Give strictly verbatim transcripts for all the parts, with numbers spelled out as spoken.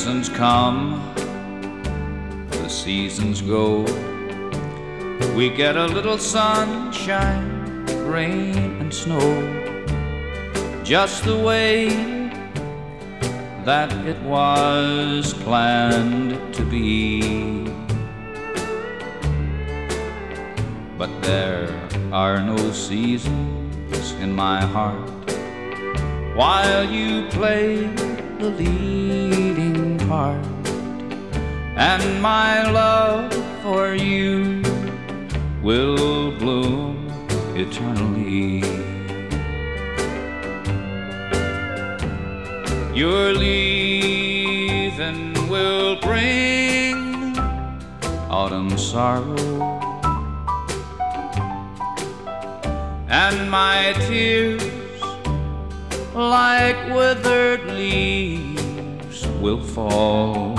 seasons come, the seasons go. We get a little sunshine, rain and snow, just the way that it was planned to be. But there are no seasons in my heart while you play the leading part, and my love for you will bloom eternally. Your leaving will bring autumn sorrow, and my tears, like withered leaves, will fall.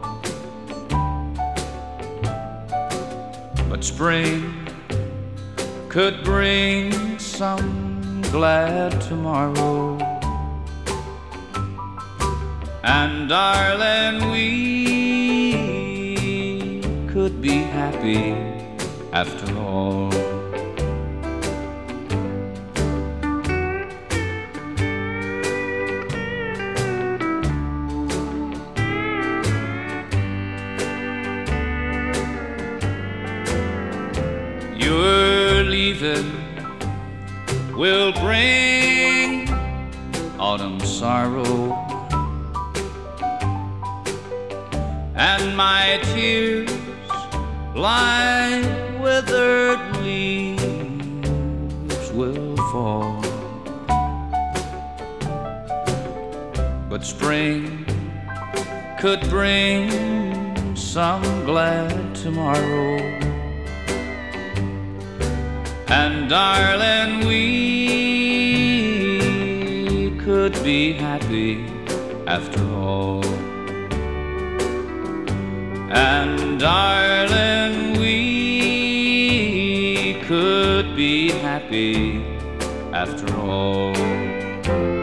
But spring could bring some glad tomorrow, and darling, we could be happy after all. Your leaving will bring autumn sorrow, and my tears, like withered leaves, will fall. But spring could bring some glad tomorrow, and darling, we could be happy after all. And darling, we could be happy after all.